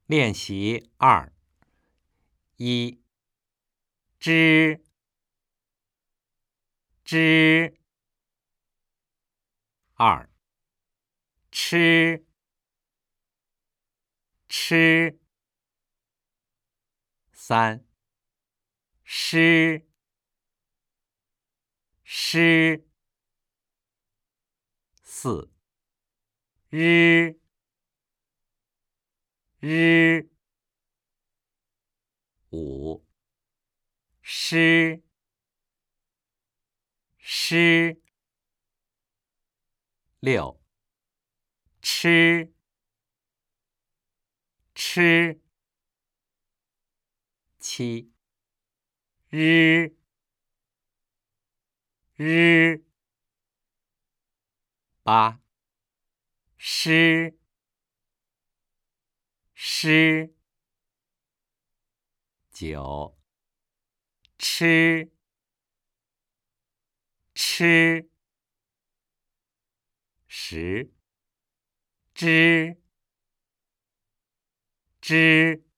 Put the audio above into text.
练习2：1、知、知； 2、吃、吃； 3、诗、诗； 4、日、日； 5、诗、诗； 6、吃、吃； 7、日、日； 8、诗、诗； 9、吃、吃； 10、知、知；